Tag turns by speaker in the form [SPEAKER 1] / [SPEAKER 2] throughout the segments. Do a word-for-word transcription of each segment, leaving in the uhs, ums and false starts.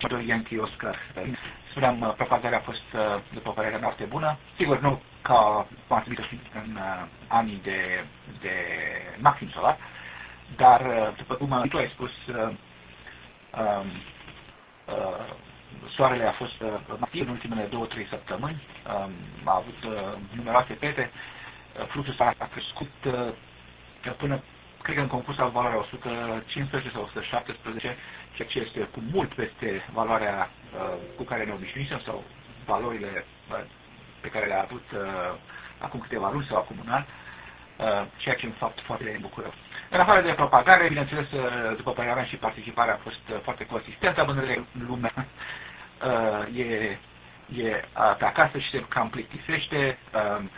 [SPEAKER 1] doi Yankee Oscar. Spuneam, propagarea a fost, după părerea mea, foarte bună. Sigur, nu ca cum ar trebui să fi în uh, anii de, de maxim solar, dar, uh, după cum tu ai spus, uh, uh, uh, soarele a fost uh, activ în ultimele două, trei săptămâni, uh, a avut uh, numeroase pete, uh, fluxul s-a crescut uh, până, cred că în concurs a valoarea o sută cincisprezece sau o sută șaptesprezece, ceea ce este cu mult peste valoarea uh, cu care ne obișnuisem sau valorile uh, pe care le-a avut uh, acum câteva luni sau acum un an, uh, ceea ce în fapt foarte bucură. În afară de propagare, bineînțeles, uh, după părerea mea și participarea a fost uh, foarte consistentă, având în vedere lumea uh, e, e pe acasă și se cam plictisește uh, uh,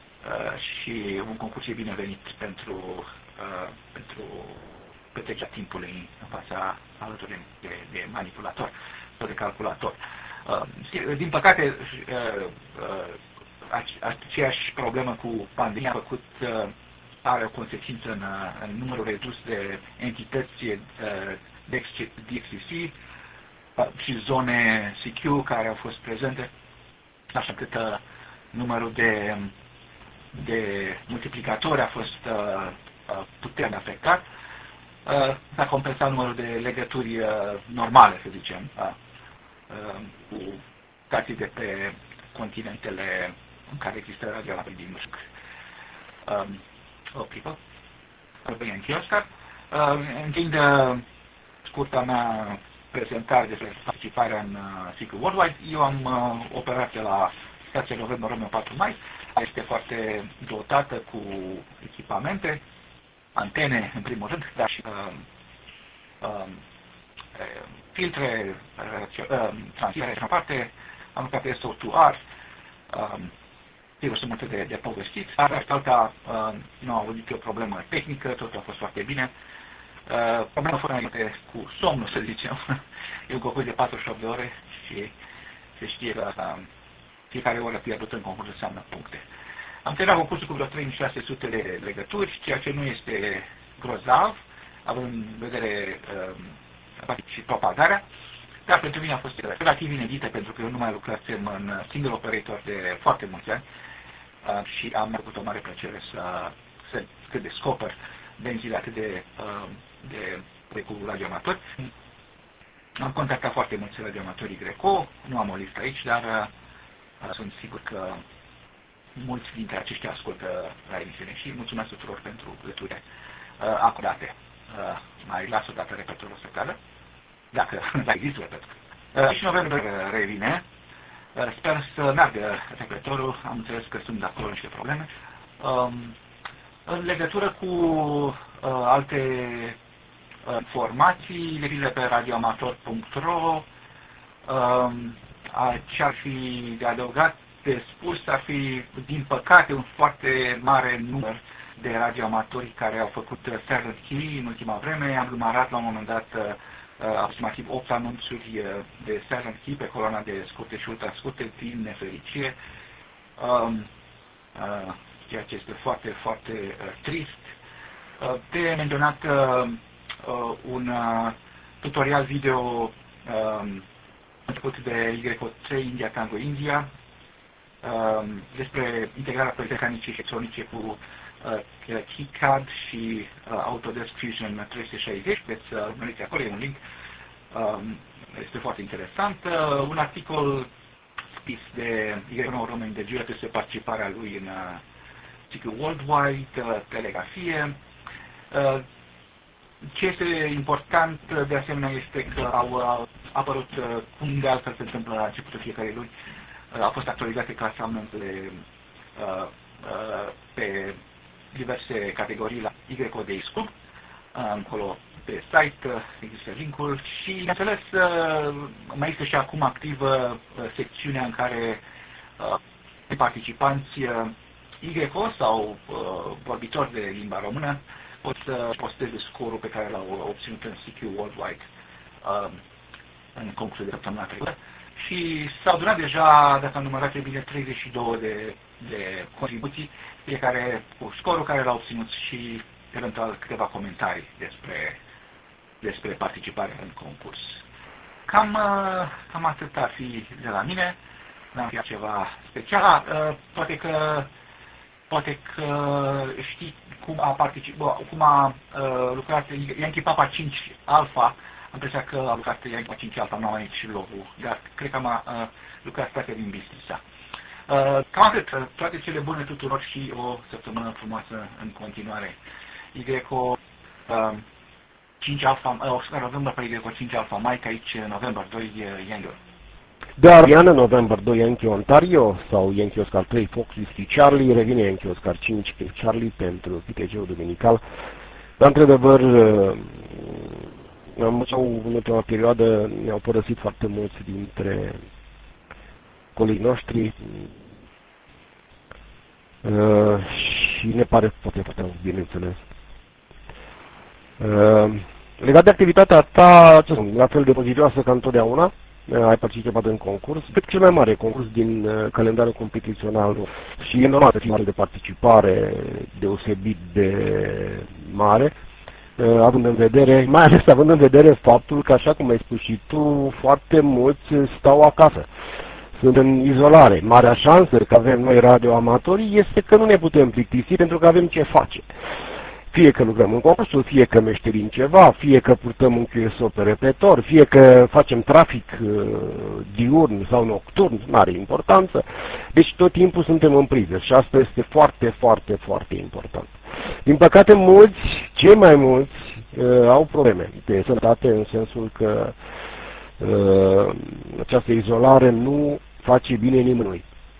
[SPEAKER 1] și un concurs e binevenit pentru, uh, pentru petrecerea timpului în fața alături de, de manipulator sau de calculator. Uh, din păcate, uh, uh, aceeași problemă cu pandemia a făcut, uh, are o consecință în, în numărul redus de entități uh, D X C C uh, și zone C Q care au fost prezente, așa cât uh, numărul de, de multiplicatori a fost uh, puternic afectat. Uh, s-a compensat numărul de legături uh, normale, să zicem, uh, uh, cu stații de pe continentele în care există radioamatori din Mușc. Uh, o clipă. În Oscar. Uh, încheind uh, scurta mea prezentare despre participarea în uh, C Q Worldwide, eu am uh, operat la stația November Romeo patru mai. Este foarte dotată cu echipamente, antene, în primul rând, dar și uh, uh, filtre, uh, transmitere și în parte, am lucrat pe S O doi R, uh, sigur, sunt multe de, de povestit, dar alta uh, nu au avut o problemă tehnică, totul a fost foarte bine. Uh, problema fără înainte cu somnul, să zicem, e un concurs de patruzeci și opt de ore și se știe că uh, fiecare oră pierdută în concurs înseamnă puncte. Am terminat concursul cu vreo trei mii șase sute de legături, ceea ce nu este grozav, având în vedere uh, și propagarea, dar pentru mine a fost relativ inedită, pentru că eu nu mai lucrasem în single operator de foarte mulți ani uh, și am avut o mare plăcere să, să, să descoper benzile atât de, uh, de, de cu radioamatori. Am contactat foarte mulți radioamatorii Greco, nu am o listă aici, dar uh, sunt sigur că mulți dintre aceștia ascultă la emisiune și mulțumesc tuturor pentru plăturile uh, acordate. Uh, mai las o dată repetorul să cadă, dacă există repetor. Uh, și noiembrie revine. Uh, sper să meargă repetorul, am înțeles că sunt de acolo niște probleme. Um, în legătură cu uh, alte uh, informații, le viză pe radioamator punct ro, um, ce ar fi de adăugat, de spus, ar fi, din păcate, un foarte mare număr de radioamatori care au făcut Silent Key în ultima vreme. Am numărat la un moment dat uh, aproximativ opt anunțuri de Silent Key pe coloana de scurte și ultra scurte, din nefericire, um, uh, ceea ce este foarte, foarte uh, trist. Uh, de menționat uh, uh, un uh, tutorial video uh, început de Y O trei India Tango India, despre integrarea proiectului mecanice și electronice cu uh, KiCad și uh, Autodesk Fusion trei sute șaizeci, veți uh, urmăriți acolo, e un link, um, este foarte interesant. Uh, un articol scris de Igor Roman de Giura despre participarea lui în uh, C Q Worldwide, uh, telegrafie. Uh, ce este important de asemenea este că au uh, apărut, uh, cum de altfel se întâmplă la începutul fiecarei luni, au fost actualizate clasamentele uh, uh, pe diverse categorii la Y O D X Club. Uh, acolo pe site uh, există linkul și, bineînțeles, uh, mai este și acum activă uh, secțiunea în care uh, participanți uh, Y O sau uh, vorbitori de limba română pot să posteze scorul pe care l-au obținut în C Q Worldwide uh, în concursul de săptămâna trecută. Și s-au adunat deja, dacă am numărat bine, treizeci și două de, de contribuții, fiecare cu scorul care l-a obținut și eventual câteva comentarii despre, despre participarea în concurs. cam, cam atât ar fi de la mine. N-am fi ceva special. Poate că, poate că știi cum a participat, cum a lucrat Yankee Papa cinci Alpha. Am impresia că a lucrat Yankee Papa cinci Alpha, nu am aici logul, dar cred că am lucrat toate din Bistrița. Cam atât. Toate cele bune tuturor și o săptămână frumoasă în continuare. Igreco cinci Alpha, November pe Igreco cinci Alpha Mike, aici November doi Yankee.
[SPEAKER 2] Dar Iana November doi Yankee Ontario sau Yankee Oscar trei Fox Whiskey Charlie, revine Yankee Oscar cinci Charlie pentru P T C-ul duminical. Dar într-adevăr, în ultima perioadă ne-au părăsit foarte mulți dintre colegii noștri uh, și ne pare foarte, foarte bineînțeles. Uh, legat de activitatea ta, la fel de pozitivă ca întotdeauna, ai participat în concurs, cred că cel mai mare concurs din uh, calendarul competițional și e normal să fie mare de participare deosebit de mare, uh, având în vedere, mai ales având în vedere faptul că, așa cum ai spus și tu, foarte mulți stau acasă. Sunt în izolare. Marea șansă că avem noi radioamatorii este că nu ne putem plictisi pentru că avem ce face. Fie că lucrăm în concursul, fie că meșterim ceva, fie că purtăm un Q S O pe repetor, fie că facem trafic uh, diurn sau nocturn, nu are importanță. Deci tot timpul suntem în priză și asta este foarte, foarte, foarte important. Din păcate, mulți, cei mai mulți, uh, au probleme de sănătate în sensul că uh, această izolare nu face bine nimănui.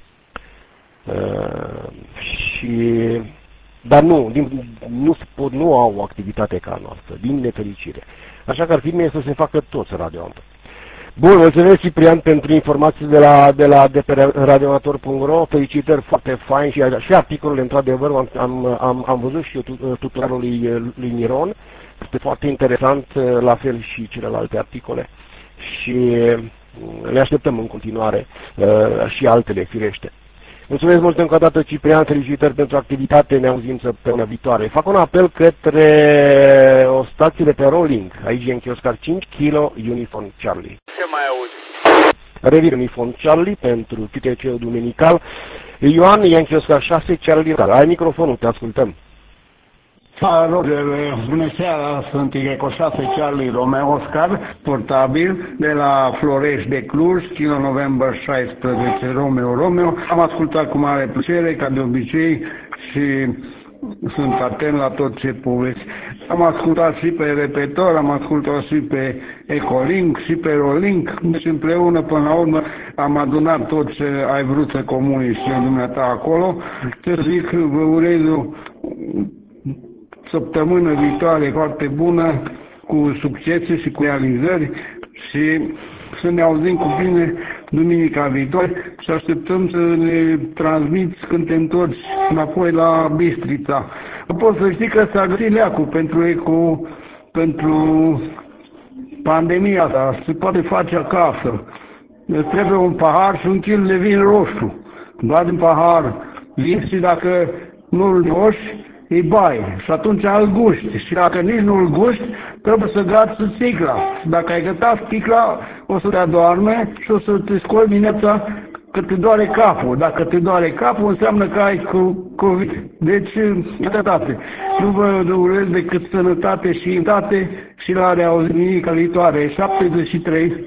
[SPEAKER 2] Uh, și... Dar nu, din, nu, nu au o activitate ca a noastră, din nefericire. Așa că ar fi bine să se facă toți radioamatori. Bun, mulțumesc Ciprian pentru informații de la, de la de pe radioamator punct ro, felicitări, foarte fain și, și articolul, într-adevăr, am, am, am, am văzut și eu tutorialul lui, lui Miron, este foarte interesant, la fel și celelalte articole și le așteptăm în continuare și altele, firește. Mulțumesc mult încă o dată, Ciprian, felicitări pentru activitate, ne auzim săptămâna viitoare. Fac un apel către o stație de pe Rolling, aici Yankee Oscar cinci, Kilo Uniform Charlie.
[SPEAKER 3] Ce mai auzi?
[SPEAKER 2] Revin Uniform Charlie pentru P T C-ul duminical. Ioan, Yankee Oscar șase, Charlie. Ai microfonul, te ascultăm.
[SPEAKER 4] Roger, bună seara, sunt Igreco șase Charlie Romeo Oscar, portabil, de la Florești de Cluj, Kilo November șaisprezece Romeo Romeo. Am ascultat cu mare plăcere, ca de obicei, și sunt atent la tot ce povesti. Am ascultat și pe repetor, am ascultat și pe Ecolink, și pe Rolink, deci împreună, până la urmă, am adunat tot ce ai vrut să comunici și în dumneata acolo. Să zic, vă urez o săptămână viitoare foarte bună, cu succese și cu realizări și să ne auzim cu bine duminica viitoare și așteptăm să ne transmiți când te întorci înapoi la Bistrița. Pot să știi că s-a găsit leacul pentru eco, pentru pandemia asta, se poate face acasă. Îți trebuie un pahar și un kil de vin roșu. Bagi în pahar vin și dacă nu-l roși, îi bai și atunci îl guști. Și dacă nici nu îl guști, trebuie să gați sticla. Dacă ai gătat sticla, o să te adorme și o să te scoli dimineața că te doare capul. Dacă te doare capul, înseamnă că ai COVID. Deci, sănătate. Nu vă urez decât sănătate și imunitate și la reauzire viitoare. șaptezeci și trei.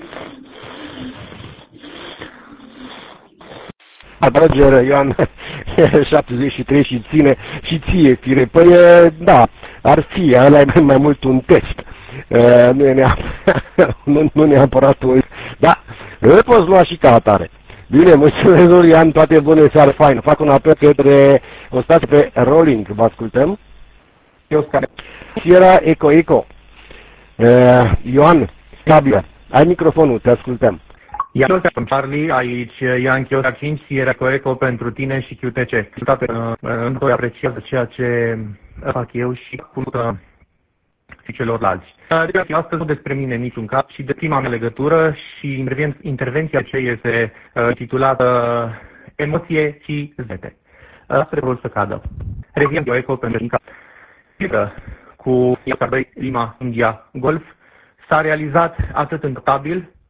[SPEAKER 2] Atragere, Ioan, șaptezeci și trei și ține și ție, fire. Păi, da, ar fi, ăla e mai mult un test. Nu e neapărat, nu, nu neapărat un... Da, îl poți lua și ca atare. Bine, mulțumesc, Ioan, toate bune, seară, fain. Fac un apel către o stație pe Rolling, vă ascultăm? Oscar. Sierra Eco Eco. Uh, Ioan, Cabia, ai microfonul, te ascultăm.
[SPEAKER 5] Yankee Oscar Charlie, aici Yankee Oscar cinci, Sierra Eco Eco pentru tine și Q T C. Toate încă o apreciază ceea ce fac eu și cu și celorlalți. Direcția astăzi nu despre mine niciun cap și de prima mea legătură și intervenția ce este titulată Emoție și zete. Asta vreau să cadă. Revin Yankee Eco pentru că cu Yankee doi Lima India Golf s-a realizat atât în tabil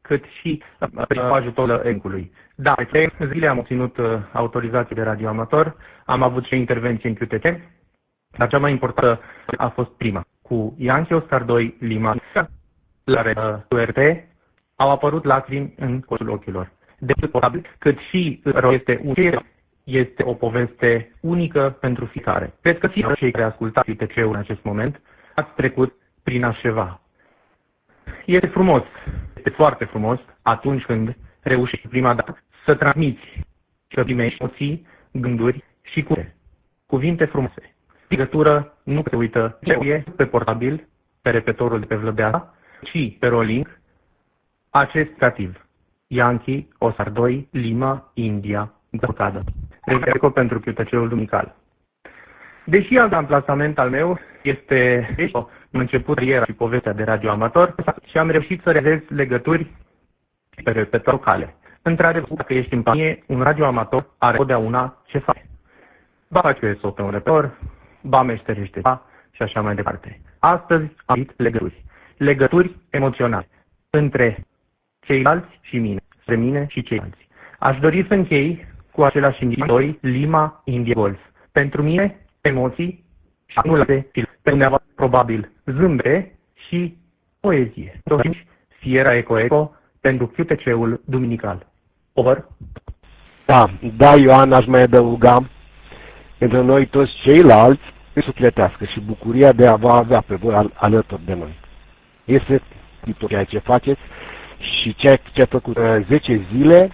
[SPEAKER 5] cât și prin ajutorul encului. Da, pe trei zile am obținut autorizație de radioamator, am avut și intervenție în Q T C, dar cea mai importantă a fost prima, cu Yankee Oscar doi Lima, la U R T, au apărut lacrimi în colțul ochilor. De probabil, cât și este, un, este o poveste unică pentru fiecare. Cred că și cei care ascultați Q T C-ul în acest moment ați trecut prin așa ceva. Este frumos, este foarte frumos atunci când reușești prima dată să transmiți și să primești emoții, gânduri și cuvinte. Cuvinte frumoase. Legătură nu se uită ce pe portabil, pe repetorul de pe vlăbeasa, ci pe rolling, acest creativ. Yankee, Oscar doi, Lima, India, Găucadă. Reveco pentru Q T C-ul duminical. Deși alt amplasament al meu este în început cariera și povestea de radioamator și am reușit să realizez legături pe repetor locale. Într-adevăr, dacă ești în panie, un radioamator are totdeauna ce face. Ba face o S O pe un repetor, ba meșterește și așa mai departe. Astăzi am avut legături. Legături emoționale între ceilalți și mine, între mine și ceilalți. Aș dori să închei cu același indicatori Lima, India, Golf. Pentru mine, emoții și nu lase, pentru dumneavoastră, probabil, zâmbete și poezie. Totuși, Sierra Eco Eco pentru Q T C-ul duminical. Over.
[SPEAKER 2] Da, da, Ioan, aș mai adăuga, pentru noi toți ceilalți, sufletească și bucuria de a vă avea pe voi al, alături de noi. Este tot ceea ce faceți și ceea ce a făcut zece zile,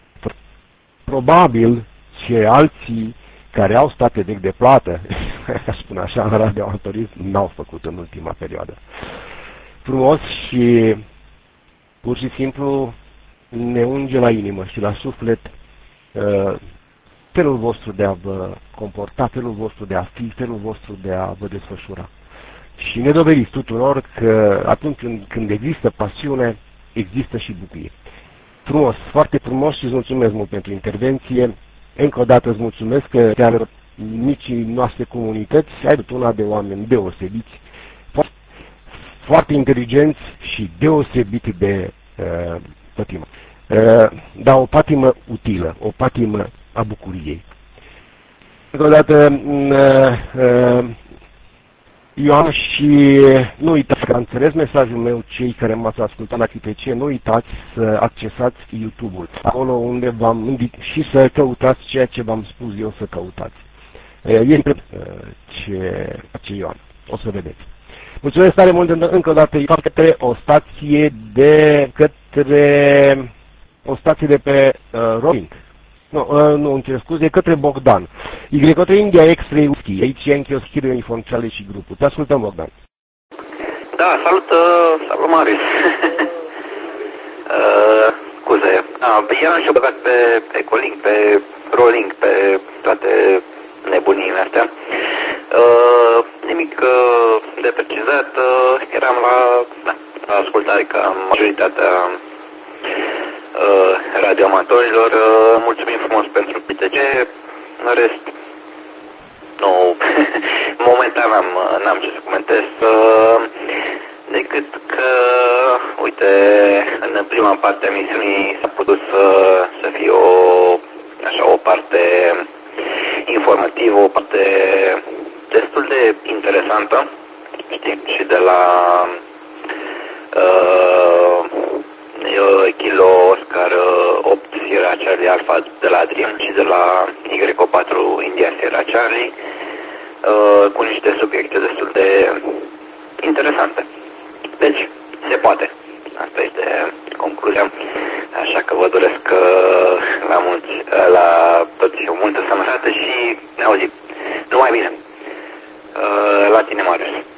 [SPEAKER 2] probabil și alții care au state vechi de plată, aș spune așa, în radioamatorism, n-au făcut în ultima perioadă. Frumos și pur și simplu ne unge la inimă și la suflet uh, felul vostru de a vă comporta, felul vostru de a fi, felul vostru de a vă desfășura. Și ne dovediți tuturor că atunci când, când există pasiune, există și bucurie. Frumos, foarte frumos și îți mulțumesc mult pentru intervenție. Încă o dată îți mulțumesc că te-am micii noastre comunități, ai avut una de oameni deosebiți, foarte, foarte inteligenți și deosebit de uh, patimă. Uh, dar o patimă utilă, o patimă a bucuriei. Încă o dată, uh, uh, Ioan, și nu uitați că am înțeles mesajul meu, cei care m-ați ascultat la Q T C, nu uitați să accesați YouTube-ul, acolo unde v-am indicat și să căutați ceea ce v-am spus eu să căutați. Este ce, ce Ioan, o să vedeți. Mulțumesc tare mult încă o dată către o stație de către o stație de pe uh, Rolling. Nu, uh, nu, îmi cer scuze, către Bogdan. Y către India X-Ray Whisky, aici e încheios Chirio Uniform Charlie și grupul. Te ascultăm, Bogdan.
[SPEAKER 3] Da, salut, uh, salut Marius. uh, scuze. Ah, eram și băgat pe Ecolink, pe Rolling, pe toate nebuniile astea. Uh, nimic uh, de precizat, uh, eram la, da, la ascultare ca majoritatea uh, radioamatorilor. Uh, mulțumim frumos pentru P T C. În rest, nu, momentan n-am, n-am ce să comentez, uh, decât că, uite, în prima parte a emisiunii s-a putut să, să fie o, așa, o parte informativă, o parte destul de interesantă, știi, și de la uh, Kilo Oscar opt Sierra Charlie Alpha de la Dream și de la Y O patru India Sierra Charlie, uh, cu niște subiecte destul de interesante. Deci, se poate. Asta este concluzia. Așa că vă doresc uh, la mulți, uh, la toți o multă sănătate și ne auzim. Numai bine. Uh, la tine, Marius.